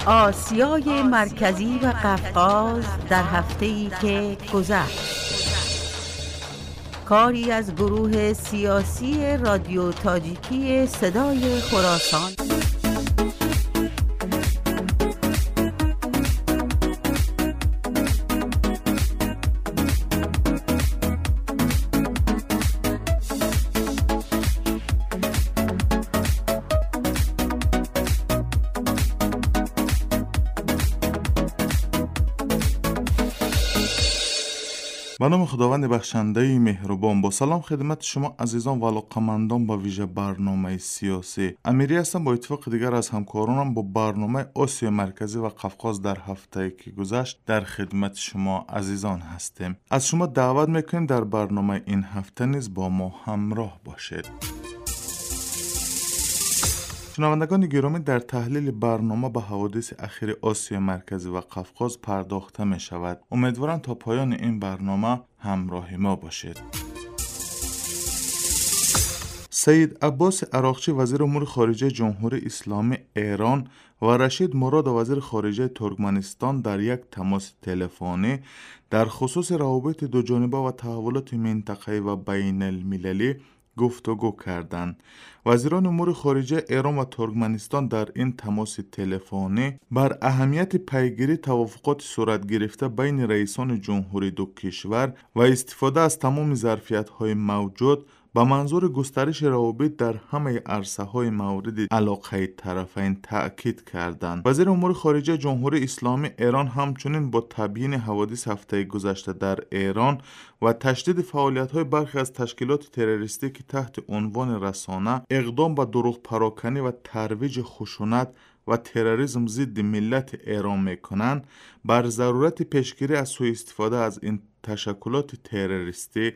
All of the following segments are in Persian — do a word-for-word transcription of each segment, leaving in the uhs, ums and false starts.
آسیای مرکزی و قفقاز در هفته‌ای که گذشت. کاری از گروه سیاسی رادیو تاجیکی صدای خراسان. به نام خداوند بخشنده مهربان، با سلام خدمت شما عزیزان و علاقه‌مندان به ویژه برنامه سیاسی. امیری هستم. با اتفاق دیگر از همکارانم با برنامه آسیا مرکزی و قفقاز در هفته که گذشت در خدمت شما عزیزان هستیم. از شما دعوت میکنیم در برنامه این هفته نیز با ما همراه باشید. شنوندگان گرامی، در تحلیل برنامه به حوادث اخیر آسیا مرکزی و قفقاز پرداخته می شود. امیدوارم تا پایان این برنامه همراه ما باشید. سید عباس عراقچی وزیر امور خارجه جمهوری اسلامی ایران و رشید مراد وزیر خارجه ترکمنستان در یک تماس تلفنی در خصوص روابط دوجانبه و تحولات منطقه‌ای و بین المللی گفتگو کردند. وزیران امور خارجه ایران و ترکمنستان در این تماس تلفنی بر اهمیت پیگیری توافقات صورت گرفته بین رئیسان جمهوری دو کشور و استفاده از تمام ظرفیت‌های موجود به منظور گسترش روابط در همه عرصه‌های مورد علاقه طرفین تأکید کردند. وزیر امور خارجه جمهوری اسلامی ایران همچنین با تبیین حوادث هفته گذشته در ایران و تشدید فعالیت‌های برخی از تشکیلات تروریستی که تحت عنوان رسانه اقدام به دروغ پراکنی و ترویج خشونت و تروریسم ضد ملت ایران می‌کنند، بر ضرورت پیشگیری از سوء استفاده از این تشکلات تروریستی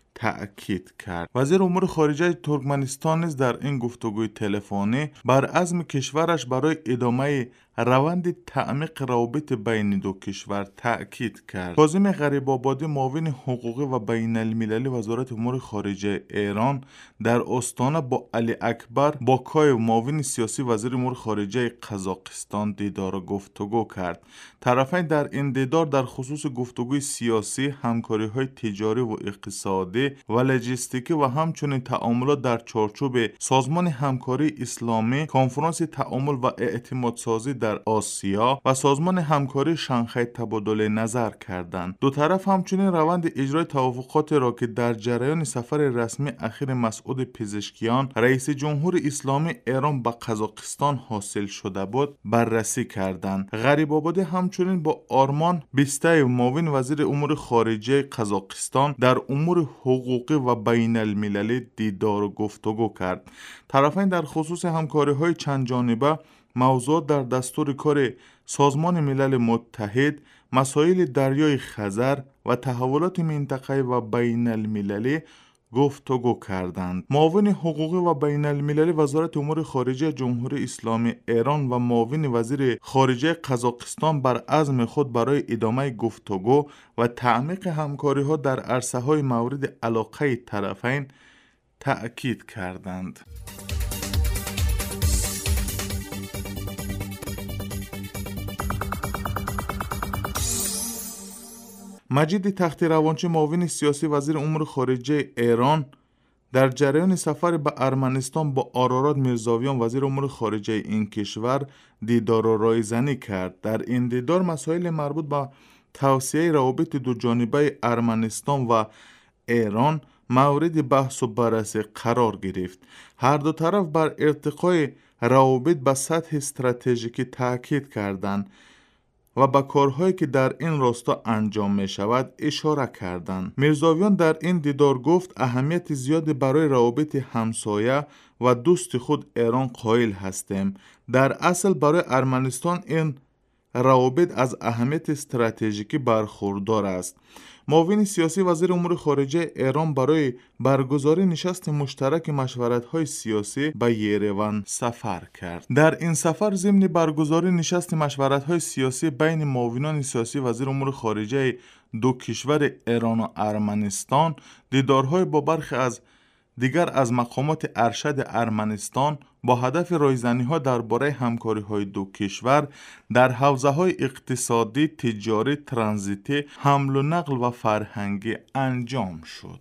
تأکید کرد. وزیر امور خارجه ترکمنستان نیز در این گفتگوی تلفنی بر عزم کشورش برای ادامه روند تعمیق روابط بین دو کشور تأکید کرد. کاظم غریب‌آبادی معاون حقوقی و بین المللی وزارت امور خارجه ایران در آستانه با علی اکبر باکایف معاون سیاسی وزیر امور خارجه قزاقستان دیدار و گفتگو کرد. طرفین در این دیدار در خصوص گفتگوی سیاسی، همکاری‌های تجاری و اقتصادی و لوجستیکی و همچنین تعاملات در چارچوب سازمان همکاری اسلامی، کنفرانس تعامل و اعتمادسازی در آسیا و سازمان همکاری شانگهای تبادل نظر کردند. دو طرف همچنین روند اجرای توافقات را که در جریان سفر رسمی اخیر مسعود پزشکیان رئیس جمهور اسلامی ایران به قزاقستان حاصل شده بود بررسی کردند. غریب‌آبادی همچنین با آرمان بیستایف معاون وزیر امور خارجه قزاقستان در امور حقوقی و بین المللی دیدار و گفتگو کرد. طرفین در خصوص همکاری‌های چند جانبه، موضوعات در دستور کار سازمان ملل متحد، مسائل دریای خزر و تحولات منطقه‌ای و بین المللی گفتگو کردند. معاون حقوقی و بین المللی وزارت امور خارجه جمهوری اسلامی ایران و معاون وزیر خارجه قزاقستان بر عزم خود برای ادامه گفتگو و تعمیق همکاری‌ها در عرصه‌های مورد علاقه طرفین تأکید کردند. مجید تختی روانچی معاون سیاسی وزیر امور خارجه ایران در جریان سفر به ارمنستان با آرارات میرزاویان وزیر امور خارجه این کشور دیدار و رایزنی کرد. در این دیدار مسائل مربوط به توسعه روابط دو جانبه ارمنستان و ایران مورد بحث و بررسی قرار گرفت. هر دو طرف بر ارتقای روابط به سطح استراتژیکی تاکید کردند و به کارهایی که در این راستا انجام می شود اشاره کردند. میرزاویان در این دیدار گفت اهمیت زیادی برای روابط همسایه و دوست خود ایران قائل هستیم. در اصل برای ارمنستان این روابط از اهمیت استراتژیکی برخوردار است. معاون سیاسی وزیر امور خارجه ایران برای برگزاری نشست مشترک مشورت‌های سیاسی به یریوان سفر کرد. در این سفر ضمن برگزاری نشست مشورت‌های سیاسی بین معاونان سیاسی وزیر امور خارجه دو کشور ایران و ارمنستان، دیدارهای با برخی از دیگر از مقامات ارشد ارمنستان با هدف رایزنی‌ها درباره همکاری‌های دو کشور در حوزه‌های اقتصادی، تجاری، ترانزیتی، حمل و نقل و فرهنگی انجام شد.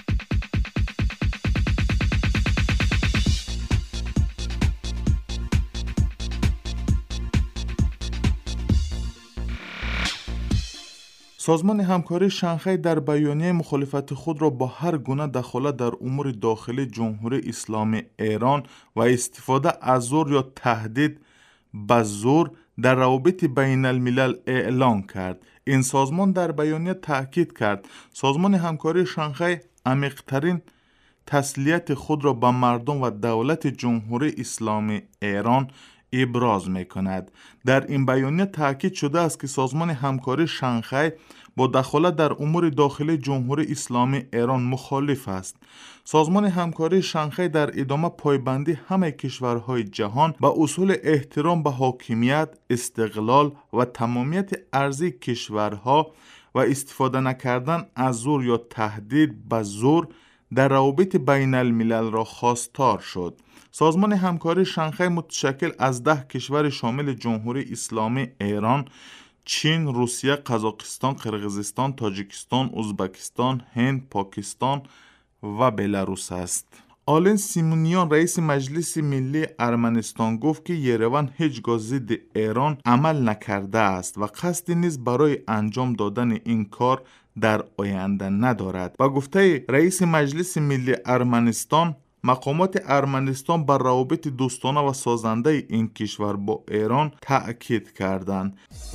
سازمان همکاری شانگهای در بیانیه مخالفت خود را با هر گونه دخالت در امور داخلی جمهوری اسلامی ایران و استفاده از زور یا تهدید به زور در روابط بین الملل اعلان کرد. این سازمان در بیانیه تأکید کرد سازمان همکاری شانگهای عمیق‌ترین تسلیت خود را به مردم و دولت جمهوری اسلامی ایران ابراز می کند. در این بیانیه تأکید شده است که سازمان همکاری شانگهای با دخالت در امور داخلی جمهوری اسلامی ایران مخالف است. سازمان همکاری شانگهای در ادامه پایبندی همه کشورهای جهان به اصول احترام به حاکمیت، استقلال و تمامیت ارضی کشورها و استفاده نکردن از زور یا تهدید به زور در روابط بین الملل را خواستار شد. سازمان همکاری شانگهای متشکل از ده کشور شامل جمهوری اسلامی ایران، چین، روسیه، قزاقستان، قرقیزستان، تاجیکستان، ازبکستان، هند، پاکستان و بلاروس است. آلن سیمونیان رئیس مجلس ملی ارمنستان گفت که یروان هیچگاه ضد ایران عمل نکرده است و قصدی نیز برای انجام دادن این کار در آینده ندارد. با گفته رئیس مجلس ملی ارمنستان، مقامات ارمنستان بر روابط دوستانه و سازنده این کشور با ایران تأکید کردند.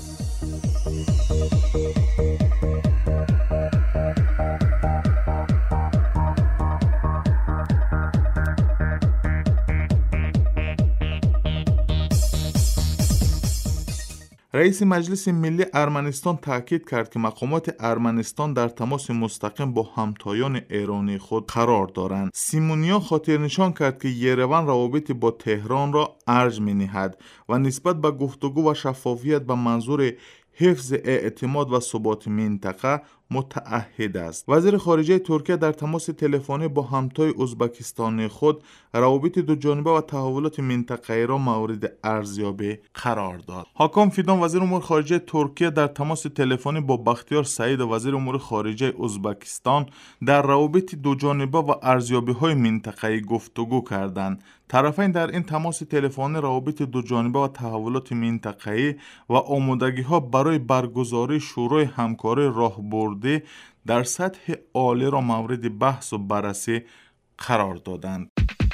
رئیس مجلس ملی ارمنستان تاکید کرد که مقامات ارمنستان در تماس مستقیم با همتایان ایرانی خود قرار دارند. سیمونیان خاطر نشان کرد که یروان روابط با تهران را ارج می‌نهد و نسبت به گفتگو و شفافیت به منظور حفظ اعتماد و ثبات منطقه متعهد است. وزیر خارجه ترکیه در تماس تلفنی با همتای ازبکستان خود روابط دو جانبه و تحولات منطقه‌ای را مورد ارزیابی قرار داد. حاکم فیدان وزیر امور خارجه ترکیه در تماس تلفنی با بختیار سعید وزیر امور خارجه ازبکستان در روابط دو جانبه و ارزیابی‌های منطقه‌ای گفتگو کردند. طرفین در این تماس تلفنی روابط دو جانبه و تحولات منطقه‌ای و آمادگی‌ها برای برگزاری شورای همکاری راهبردی در سطح عالی را مورد بحث و بررسی قرار دادند.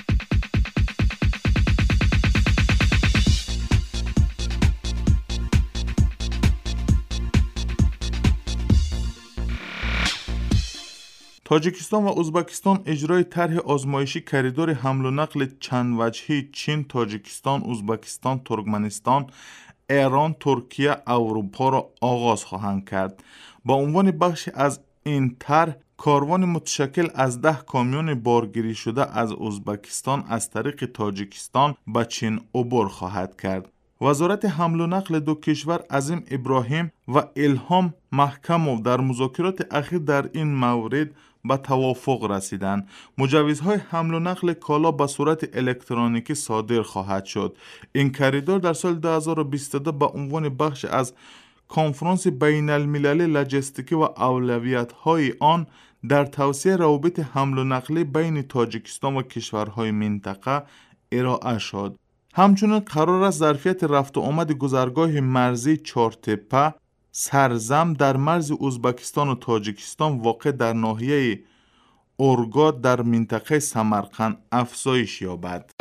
تاجیکستان و ازبکستان اجرای طرح آزمایشی کریدور حمل و نقل چند وجهی چین، تاجیکستان، ازبکستان، ترکمنستان، ایران، ترکیه، اروپا را آغاز خواهند کرد. با عنوان بخش از این طرح، کاروان متشکل از ده کامیون بارگیری شده از ازبکستان از طریق تاجیکستان به چین عبور خواهد کرد. وزارت حمل و نقل دو کشور عظیم ابراهیم و الهام محکموف در مذاکرات اخیر در این مورد به توافق رسیدند. مجوزهای حمل و نقل کالا به صورت الکترونیکی صادر خواهد شد. این کریدور در سال دو هزار و بیست و دو به عنوان بخش از کنفرانس بین المللی لوجستیکی و اولویت‌های آن در توسعه روابط حمل و نقل بین تاجیکستان و کشورهای منطقه ارائه شد. همچنین قرار است ظرفیت رفت و آمد گذرگاه مرزی چهارتپه سرزم در مرز ازبکستان و تاجیکستان واقع در ناحیه اورگاد در منطقه سمرقند افزایش یابد.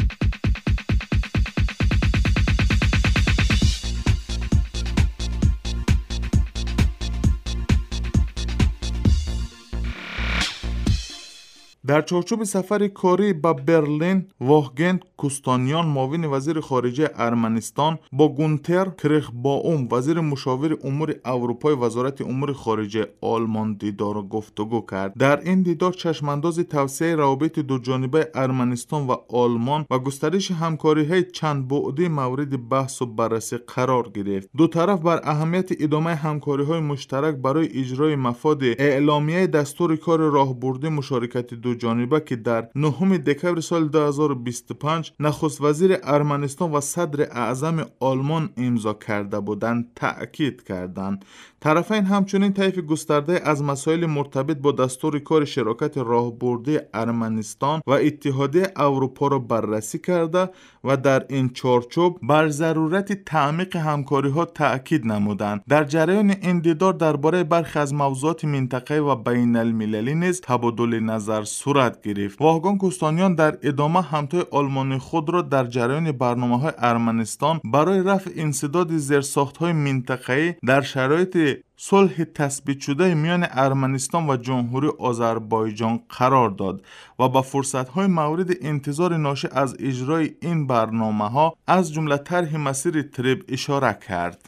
در چارچوب سفر کاری به برلین، واهگن کوستانیان معاون وزیر خارجه ارمنستان با گونتر کرخباوم وزیر مشاور امور اروپای وزارت امور خارجه آلمان دیدار و گفتگو کرد. در این دیدار چشمانداز توسعه روابط دو جانبه ارمنستان و آلمان و گسترش همکاری‌های چند بعدی مورد بحث و بررسی قرار گرفت. دو طرف بر اهمیت ادامه همکاری‌های مشترک برای اجرای مفاد اعلامیه دستور کار راهبردی مشارکت دو جانبه که در نهم دکبر سال دو هزار و بیست و پنج نخست وزیر ارمنستان و صدر اعظم آلمان امضا کرده بودند تأکید کردند. طرفین همچنین طیف گسترده از مسائل مرتبط با دستور کار شراکت راهبرده ارمنستان و اتحادیه اروپا را بررسی کرده و در این چارچوب بر ضرورت تعمیق همکاری ها تأکید نمودند. در جریان این دیدار درباره برخی از موضوعات منطقه‌ای و بین المللی نیز تبادل نظر صورت گرفت. واگان کوستانیان در ادامه همتای آلمانی خود را در جریان برنامه‌های ارمنستان برای رفع انسداد زیرساخت‌های منطقه‌ای در شرایط صلح تثبیت شده میان ارمنستان و جمهوری آذربایجان قرار داد و با فرصت‌های مورد انتظار ناشی از اجرای این برنامه‌ها از جمله طرح مسیر تریب اشاره کرد.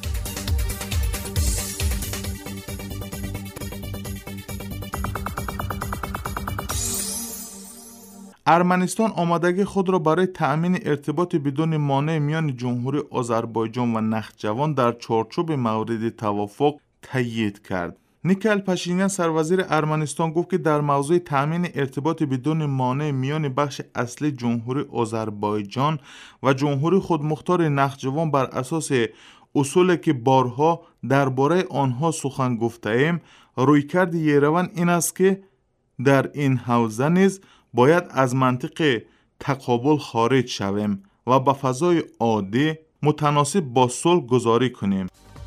ارمنستان آمادگی خود را برای تأمین ارتباط بدون مانع میان جمهوری آذربایجان و نخجوان در چارچوب مورد توافق تایید کرد. نیکل پاشینیان سروزیر ارمنستان گفت که در موضوع تأمین ارتباط بدون مانع میان بخش اصلی جمهوری آذربایجان و جمهوری خودمختار نخجوان بر اساس اصولی که بارها درباره آنها سخن گفته ایم، رویکرد یریون این است که در این حوزه نیز باید از منطق تقابل خارج شویم و به فضای عادی متناسب با صلح گذاری کنیم.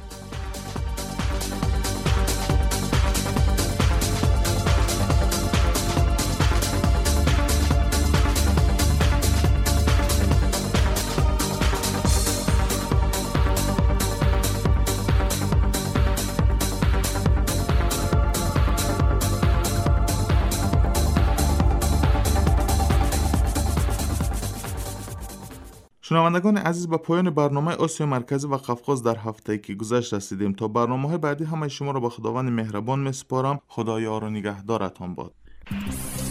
شنوندگان عزیز، به پایان برنامه آسیا مرکزی و قفقاز در هفته‌ای که گذشت رسیدیم. تا برنامه‌های بعدی همه شما را به خداوند مهربان می‌سپارم. خدایا را نگهدارتان باد.